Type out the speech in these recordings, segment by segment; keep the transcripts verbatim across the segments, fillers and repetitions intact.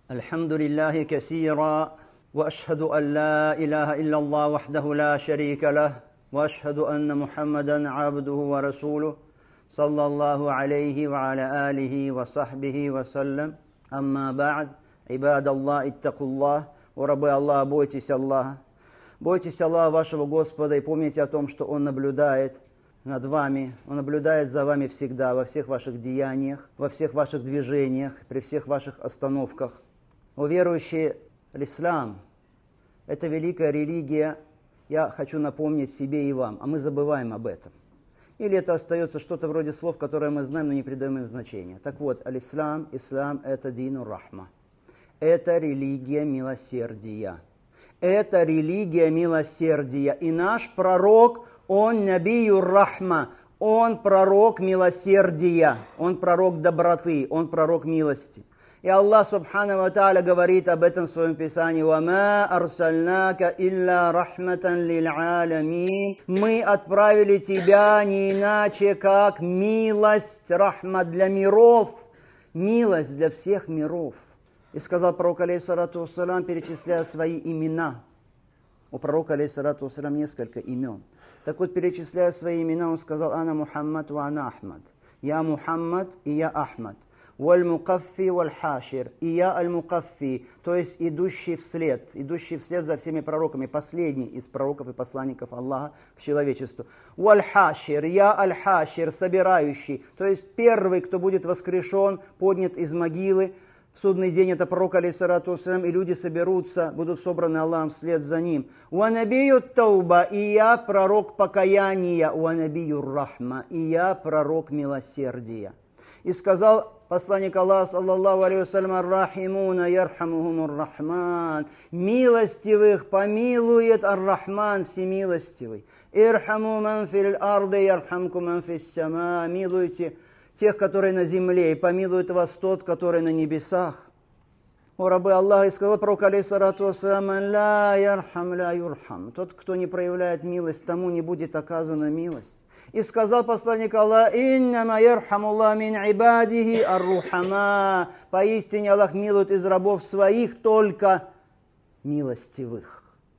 الحمد لله كثيرا وأشهد أن لا إله إلا الله وحده لا شريك له وأشهد أن محمدا عبده ورسوله صلى الله عليه وعلى آله وصحبه وسلم أما بعد عباد الله اتقوا الله وربي الله бойтесь Аллаха. Бойтесь Аллаха вашего Господа и помните о том, что Он наблюдает над вами, Он наблюдает за вами всегда, во всех ваших деяниях, во всех ваших движениях, при всех ваших остановках. О верующие, ислам – это великая религия, я хочу напомнить себе и вам, а мы забываем об этом. Или это остается что-то вроде слов, которые мы знаем, но не придаем им значения. Так вот, аль-ислам, ислам – это дину рахма. Это религия милосердия. Это религия милосердия. И наш пророк, он набию рахма, он пророк милосердия, он пророк доброты, он пророк милости. И Аллах Субхану ва Тааля говорит об этом в своем Писании: «Вама арсальнака илля рахматан лил алямин». Мы отправили тебя не иначе, как милость, рахма для миров, милость для всех миров. И сказал пророк, алейхиссалату вассалям, перечисляя свои имена. У пророка, алейхиссалату вассалям, несколько имен. Так вот, перечисляя свои имена, он сказал: «Ана Мухаммад ва ана Ахмад». «Я Мухаммад и я Ахмад». «Валь-мукаффи валь-хашир». «И я аль-мукаффи», то есть идущий вслед, идущий вслед за всеми пророками, последний из пророков и посланников Аллаха к человечеству. «Валь-хашир», «Я аль-хашир», собирающий, то есть первый, кто будет воскрешен, поднят из могилы. В судный день это пророк, алейхиссалату вассалям, и люди соберутся, будут собраны Аллахом вслед за ним. «Уанабию тауба», и я пророк покаяния. «Уанабию рахма», и я пророк милосердия. И сказал посланник Аллаха, саллаллаху алейхи вассалям: «Ар-рахимуна ярхамухумур рахман». Милостивых помилует Ар-Рахман, всемилостивый. «Ирхаму ман фил арды ярхамкум ман фис сама». Милуйте тех, которые на земле, и помилует вас тот, который на небесах. О рабы Аллаха, и сказал пророк, алейхиссалату вассалям: «Ла ярхам ла юрхам». Тот, кто не проявляет милость, тому не будет оказана милость. И сказал посланник Аллаха: «Иннама ярхамуллах мин ибадихи ар-рухама». Поистине Аллах милует из рабов своих только милостивых.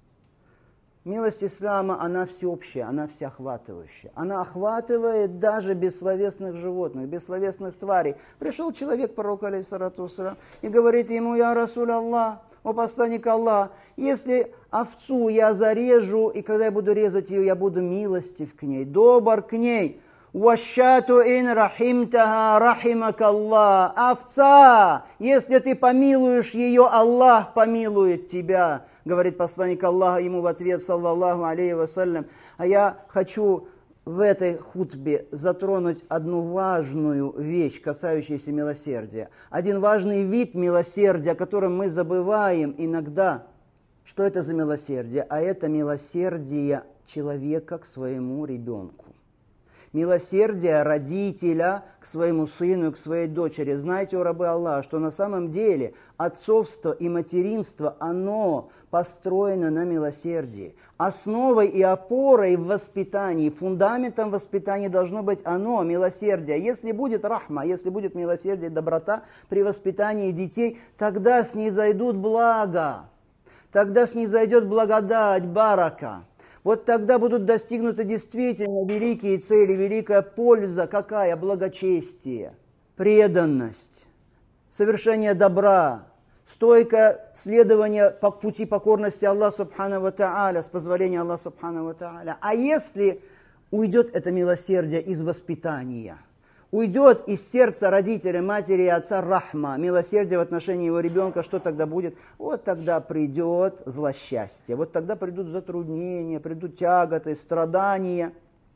Милость ислама, она всеобщая, она всеохватывающая. Она охватывает даже бессловесных животных, бессловесных тварей. Пришел человек, пророк, алейхиссалату вассалям, и говорит ему: «Я Расуль Аллах, о посланник Аллах, если овцу я зарежу, и когда я буду резать ее, я буду милостив к ней, добр к ней. Ващату ин рахимтаха рахимакаллах». Овца, если ты помилуешь ее, Аллах помилует тебя. Говорит посланник Аллаха ему в ответ, саллаллаху алейхи вассалям. А я хочу в этой хутбе затронуть одну важную вещь, касающуюся милосердия. Один важный вид милосердия, о котором мы забываем иногда. Что это за милосердие? А это милосердие человека к своему ребенку. Милосердие родителя к своему сыну, к своей дочери. Знаете, о рабы Аллаха, что на самом деле отцовство и материнство, оно построено на милосердии. Основой и опорой в воспитании, фундаментом воспитания должно быть оно, милосердие. Если будет рахма, если будет милосердие и доброта при воспитании детей, тогда снизойдут блага, тогда снизойдет благодать, барака. Вот тогда будут достигнуты действительно великие цели, великая польза. Какая? Благочестие, преданность, совершение добра, стойкое следование по пути покорности Аллаху Субхану ва Тааля, с позволения Аллаха Субхану ва Тааля. А если уйдет это милосердие из воспитания, уйдет из сердца родителя, матери и отца рахма, милосердие в отношении его ребенка, что тогда будет? Вот тогда придет злосчастье, вот тогда придут затруднения, придут тяготы, страдания.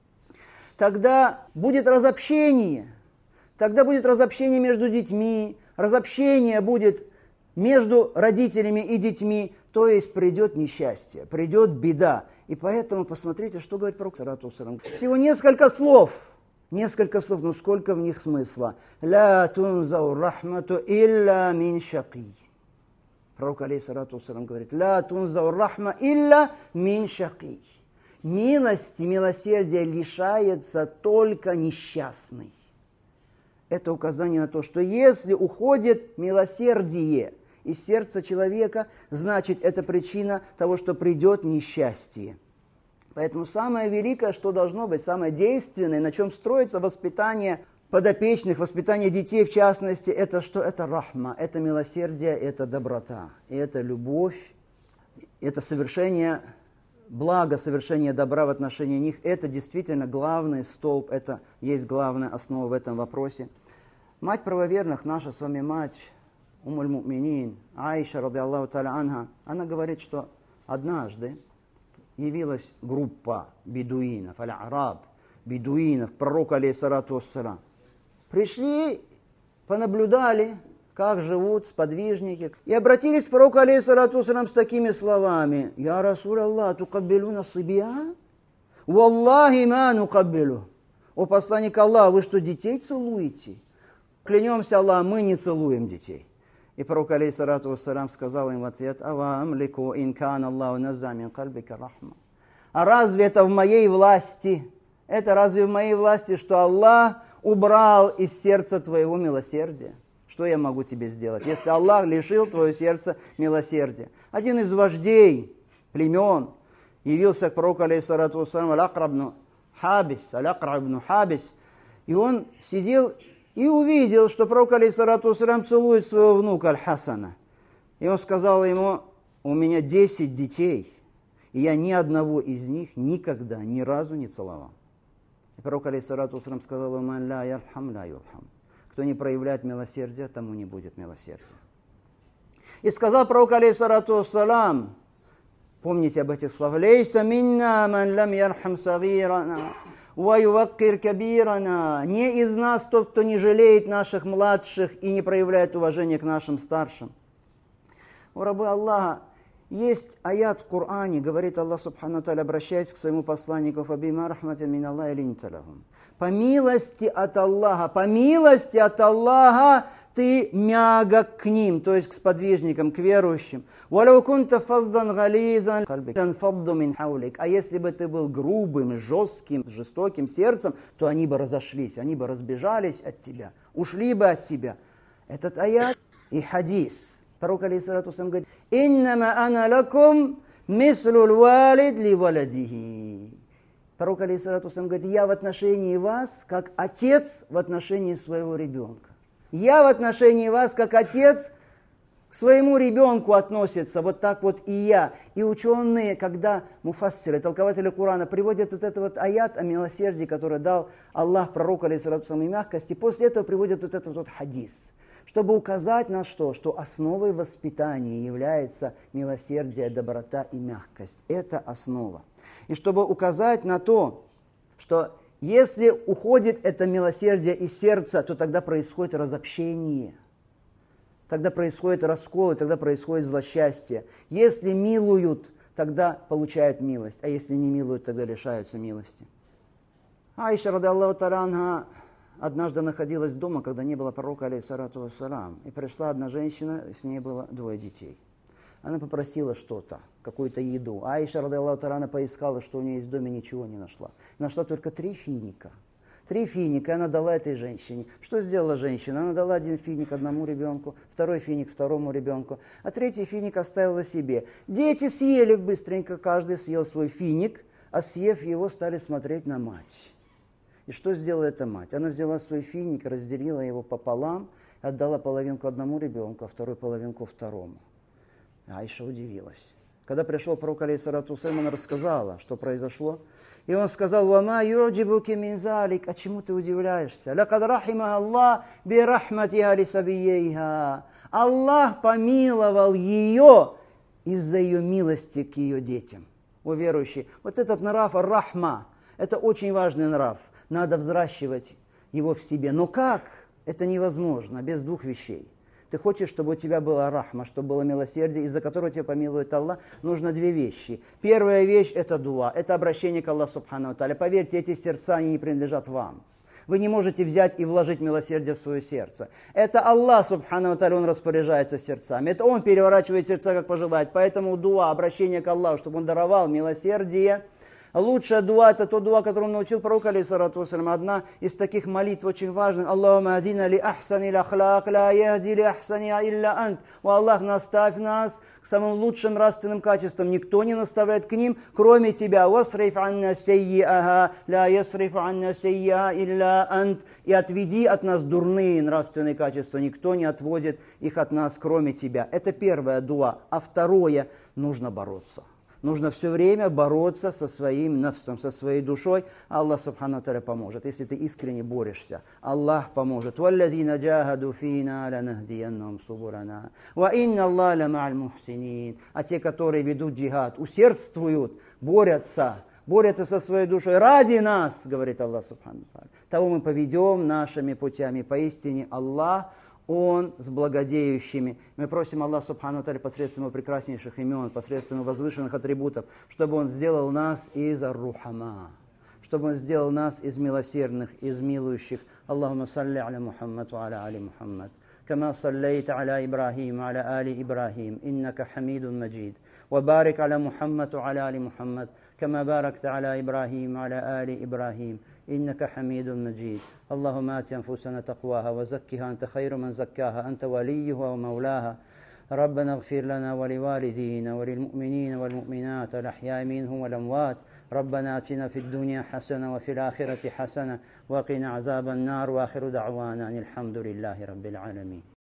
Тогда будет разобщение, тогда будет разобщение между детьми, разобщение будет между родителями и детьми, то есть придет несчастье, придет беда. И поэтому посмотрите, что говорит пророк, саллаллаху алейхи вассалям. Всего несколько слов. Несколько слов, но сколько в них смысла. «Ля тунзау рахмату илля мин шакий». Пророк, алейхиссалату вассалям, говорит: «Ля тунзау рахма илля мин шакий». Милости, милосердия лишается только несчастный. Это указание на то, что если уходит милосердие, из сердца человека, значит, это причина того, что придет несчастье. Поэтому самое великое, что должно быть, самое действенное, на чем строится воспитание подопечных, воспитание детей в частности, это что? Это рахма, это милосердие, это доброта, и это любовь, это совершение блага, совершение добра в отношении них. Это действительно главный столб, это есть главная основа в этом вопросе. Мать правоверных, наша с вами мать, Умуль Му'минин, Аиша, ради Аллаху та'аля анха, она говорит, что однажды явилась группа бедуинов, аль-араб, бедуинов, пророк, алейхиссалату вассалам. Пришли, понаблюдали, как живут сподвижники, и обратились к пророку, алейхиссалату вассалам, с такими словами: «Я Расуль Аллах, тукаббилуна сибиян? Валлахи ма нукаббилу». О посланник Аллаха, вы что, детей целуете? Клянемся Аллах, мы не целуем детей. И пророк, алейхиссалату вассалам, сказал им в ответ: «Авам лику ин кан Аллаху наза мин кальбика рахма». А разве это в моей власти? Это разве в моей власти, что Аллах убрал из сердца твоего милосердия? Что я могу тебе сделать, если Аллах лишил твое сердце милосердия? Один из вождей племен явился к пророку, алейхиссалату вассалам, Аль-Акра ибн Хабис, Аль-Акра ибн Хабис, и он сидел и увидел, что пророк, алейхиссалату вассалам, целует своего внука Аль-Хасана. И он сказал ему: у меня десять детей, и я ни одного из них никогда, ни разу не целовал. И пророк, алейхиссалату вассалам, сказал ему: ман ла ярхам, ла юрхам. Кто не проявляет милосердия, тому не будет милосердия. И сказал пророк, алейхиссалату вассалам, помните об этих словах: лейса минна ман лам ярхам сагирана ва юваккир кабирана. Не из нас тот, кто не жалеет наших младших и не проявляет уважения к нашим старшим. У рабы Аллаха есть аят в Коране, говорит Аллах субхану тааля, обращаясь к своему посланнику: фабима рахматин мин Аллахи линта лахум. По милости от Аллаха, по милости от Аллаха ты мягок к ним, то есть к сподвижникам, к верующим. А если бы ты был грубым, жестким, жестоким сердцем, то они бы разошлись, они бы разбежались от тебя, ушли бы от тебя. Этот аят и хадис. Пророк, алейхиссалату вассалам, говорит: «Иннама ана лакум мислул валид ли валадихи». Пророк, алейхиссалату вассалам, говорит: я в отношении вас, как отец в отношении своего ребенка. Я в отношении вас, как отец, к своему ребенку относится. Вот так вот и я. И ученые, когда муфассиры, толкователи Корана, приводят вот этот вот аят о милосердии, который дал Аллах пророку, алейхиссалату вассалам, и мягкости, после этого приводят вот этот вот хадис, чтобы указать на что? Что основой воспитания является милосердие, доброта и мягкость. Это основа. И чтобы указать на то, что если уходит это милосердие из сердца, то тогда происходит разобщение, тогда происходит раскол, и тогда происходит злосчастье. Если милуют, тогда получают милость, а если не милуют, тогда лишаются милости. Аиша, ради Аллаху та'аля анха, однажды находилась дома, когда не было пророка, алейхиссалату вассалам, и пришла одна женщина, с ней было двое детей. Она попросила что-то, какую-то еду. Аиша, ради Аллаху та'аля, поискала, что у нее есть в доме, ничего не нашла. Нашла только три финика. Три финика она дала этой женщине. Что сделала женщина? Она дала один финик одному ребенку, второй финик второму ребенку, а третий финик оставила себе. Дети съели быстренько, каждый съел свой финик, а съев его, стали смотреть на мать. И что сделала эта мать? Она взяла свой финик, разделила его пополам, отдала половинку одному ребенку, а вторую половинку второму. Аиша удивилась. Когда пришел пророк, алейхиссалату вассалам, она рассказала, что произошло. И он сказал: «Вама юджибуки мин залик». А чему ты удивляешься? «Лакад рахима Аллах би рахматиха ли сабиейха». Аллах помиловал ее из-за ее милости к ее детям. О верующие, вот этот нрав ар-рахма, это очень важный нрав. Надо взращивать его в себе. Но как? Это невозможно без двух вещей. Ты хочешь, чтобы у тебя была рахма, чтобы было милосердие, из-за которого тебя помилует Аллах, нужно две вещи. Первая вещь – это дуа, это обращение к Аллаху субхану тааля. Поверьте, эти сердца, они не принадлежат вам. Вы не можете взять и вложить милосердие в свое сердце. Это Аллах субхану тааля, Он распоряжается сердцами. Это Он переворачивает сердца, как пожелает. Поэтому дуа, обращение к Аллаху, чтобы Он даровал милосердие, Лучшая дуа — это тот дуа, который он научил пророк, алейхиссалату вассалям. Одна из таких молитв очень важных. Аллахума адина ли ахсани лахлак, ла яхди ли ахсани илля ант. О Аллах, наставь нас к самым лучшим нравственным качествам. Никто не наставляет к ним, кроме тебя. Васриф анна сейяха, ла ясриф анна сейяха илля ант. И отведи от нас дурные нравственные качества. Никто не отводит их от нас, кроме тебя. Это первая дуа. А второе, нужно бороться. Нужно все время бороться со своим нафсом, со своей душой. Аллах Субхану ва Тааля поможет. Если ты искренне борешься, Аллах поможет. وَالَّذِينَ جَاهَدُوا فِينَا لَنَهْدِيَنَّهُمْ سُبُلَنَا وَإِنَّ اللَّهَ لَمَعَ الْمُحْسِنِينَ. А те, которые ведут джихад, усердствуют, борются, борются со своей душой ради нас, говорит Аллах Субхану ва Тааля. Того мы поведем нашими путями. Поистине Аллах, Он с благодеющими. Мы просим Аллах Субхану ва Тааля посредством его прекраснейших имен, посредством возвышенных атрибутов, чтобы Он сделал нас из ар-рухама, чтобы Он сделал нас из милосердных, из милующих. Аллахумма салли аля Мухаммад ва аля али Мухаммад. كما صليت على إبراهيم وعلى آل إبراهيم إنك حميد مجيد وبارك على محمد وعلى آل محمد كما باركت على إبراهيم وعلى آل إبراهيم إنك حميد مجيد اللهم آت أنفسنا تقواها وزكها أنت خير من زكاها أنت وليها ومولاها ربنا اغفر لنا ولوالدينا وللمؤمنين والمؤمنات الأحياء منهم والأموات ربنا آتنا في الدنيا حسنة وفي الآخرة حسنة وقنا عذاب النار وآخر دعوانا أن الحمد لله رب العالمين.